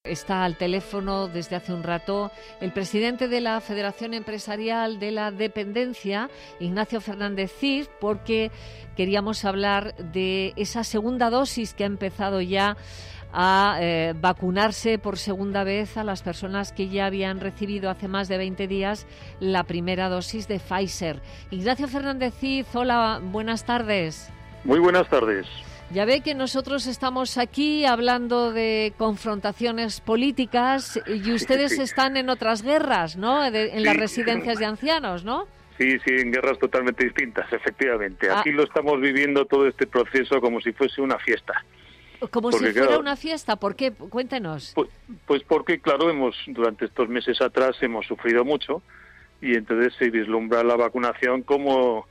Está al teléfono desde hace un rato el presidente de la Federación Empresarial de la Dependencia, Ignacio Fernández Cid, porque queríamos hablar de esa segunda dosis que ha empezado ya a vacunarse por segunda vez a las personas que ya habían recibido hace más de 20 días la primera dosis de Pfizer. Ignacio Fernández Cid, hola, buenas tardes. Muy buenas tardes. Ya ve que nosotros estamos aquí hablando de confrontaciones políticas y ustedes están en otras guerras, ¿no? En las residencias de ancianos, ¿no? Sí, en guerras totalmente distintas, efectivamente. Aquí lo estamos viviendo todo este proceso como si fuese una fiesta. Como si fuera una fiesta, ¿por qué? Cuéntenos. Pues porque, claro, durante estos meses atrás hemos sufrido mucho y entonces se vislumbra la vacunación como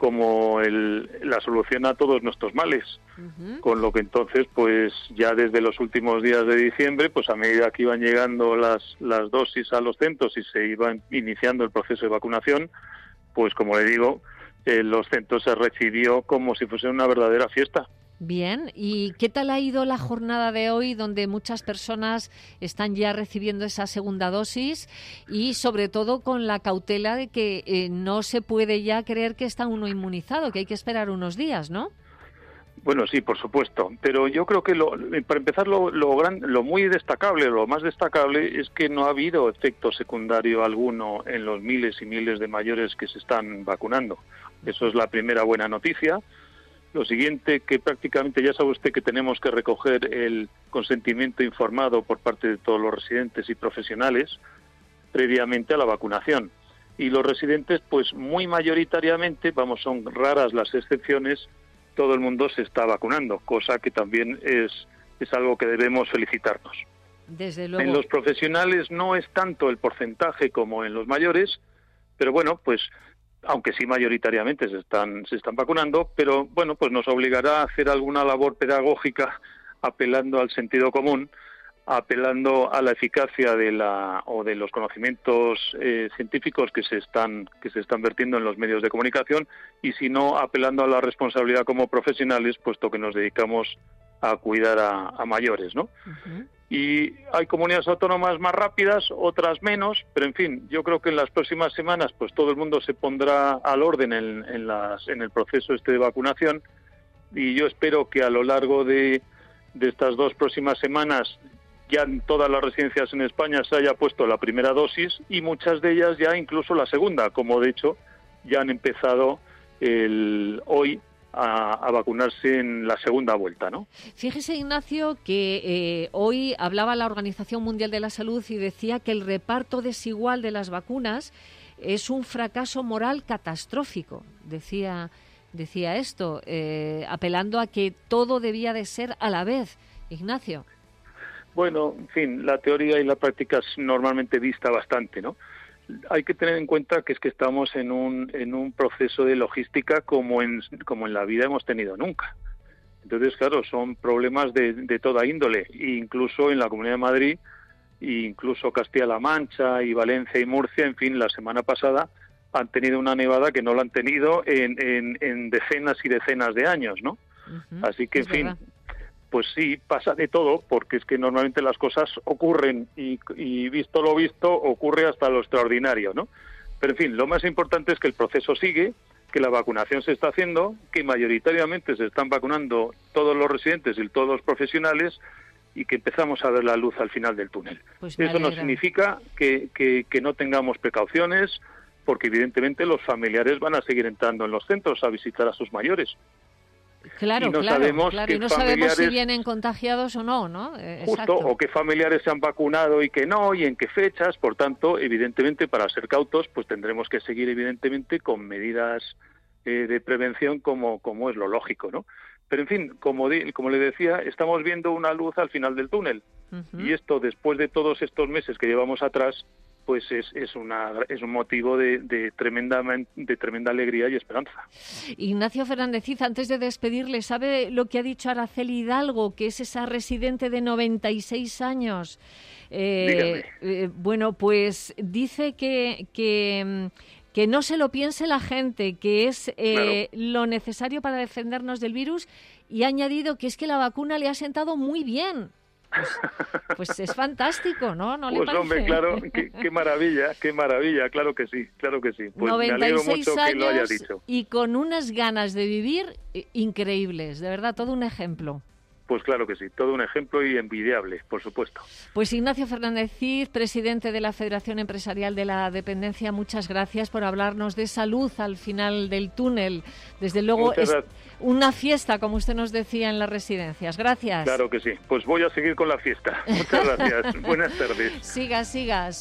la solución a todos nuestros males. Uh-huh. Con lo que entonces, pues ya desde los últimos días de diciembre, pues a medida que iban llegando las dosis a los centros y se iba iniciando el proceso de vacunación, pues como le digo, los centros se recibió como si fuese una verdadera fiesta. Bien, ¿y qué tal ha ido la jornada de hoy, donde muchas personas están ya recibiendo esa segunda dosis y sobre todo con la cautela de que no se puede ya creer que está uno inmunizado, que hay que esperar unos días, ¿no? Bueno, sí, por supuesto, pero yo creo que para empezar lo muy destacable, lo más destacable es que no ha habido efecto secundario alguno en los miles y miles de mayores que se están vacunando. Eso es la primera buena noticia. Lo siguiente, que prácticamente ya sabe usted que tenemos que recoger el consentimiento informado por parte de todos los residentes y profesionales previamente a la vacunación. Y los residentes, pues muy mayoritariamente, son raras las excepciones, todo el mundo se está vacunando, cosa que también es algo que debemos felicitarnos. Desde luego. En los profesionales no es tanto el porcentaje como en los mayores, pero bueno, pues aunque sí mayoritariamente se están vacunando, pero bueno, pues nos obligará a hacer alguna labor pedagógica apelando al sentido común, apelando a la eficacia de los conocimientos científicos que se están vertiendo en los medios de comunicación, y si no, apelando a la responsabilidad como profesionales, puesto que nos dedicamos a cuidar a mayores, ¿no? Uh-huh. Y hay comunidades autónomas más rápidas, otras menos, pero en fin, yo creo que en las próximas semanas pues todo el mundo se pondrá al orden en el proceso de vacunación, y yo espero que a lo largo de estas 2 próximas semanas ya en todas las residencias en España se haya puesto la primera dosis y muchas de ellas ya incluso la segunda, como de hecho ya han empezado hoy a vacunarse en la segunda vuelta, ¿no? Fíjese, Ignacio, que hoy hablaba la Organización Mundial de la Salud y decía que el reparto desigual de las vacunas es un fracaso moral catastrófico. Decía esto, apelando a que todo debía de ser a la vez. Ignacio. Bueno, en fin, la teoría y la práctica normalmente dista bastante, ¿no? Hay que tener en cuenta que estamos en un proceso de logística como en la vida hemos tenido nunca. Entonces, claro, son problemas de toda índole, incluso en la Comunidad de Madrid, incluso Castilla-La Mancha y Valencia y Murcia, en fin, la semana pasada han tenido una nevada que no la han tenido en decenas y decenas de años, ¿no? Uh-huh. Así que, en fin, pues sí, pasa de todo, porque es que normalmente las cosas ocurren y visto lo visto, ocurre hasta lo extraordinario, ¿no? Pero en fin, lo más importante es que el proceso sigue, que la vacunación se está haciendo, que mayoritariamente se están vacunando todos los residentes y todos los profesionales, y que empezamos a ver la luz al final del túnel. Pues eso no significa que no tengamos precauciones, porque evidentemente los familiares van a seguir entrando en los centros a visitar a sus mayores. Claro, y no sabemos si vienen contagiados o no, ¿no? Justo, o qué familiares se han vacunado y que no, y en qué fechas. Por tanto, evidentemente, para ser cautos, pues tendremos que seguir, evidentemente, con medidas de prevención como es lo lógico, ¿no? Pero, en fin, como le decía, estamos viendo una luz al final del túnel. Uh-huh. Y esto, después de todos estos meses que llevamos atrás, pues es un motivo de tremenda alegría y esperanza. Ignacio Fernández Cid, antes de despedirle, ¿sabe lo que ha dicho Araceli Hidalgo, que es esa residente de 96 años? Bueno, pues dice que no se lo piense la gente, que es lo necesario para defendernos del virus, y ha añadido que es que la vacuna le ha sentado muy bien. Pues es fantástico, ¿no? ¿No le Pues parece? hombre, claro, qué maravilla, claro que sí. Pues 96 me alegro mucho que lo haya años dicho. y con unas ganas de vivir increíbles, de verdad, todo un ejemplo. Pues claro que sí, todo un ejemplo y envidiable, por supuesto. Pues Ignacio Fernández Cid, presidente de la Federación Empresarial de la Dependencia, muchas gracias por hablarnos de salud al final del túnel. Desde luego es una fiesta, como usted nos decía, en las residencias. Gracias. Claro que sí, pues voy a seguir con la fiesta. Muchas gracias, buenas tardes. Siga.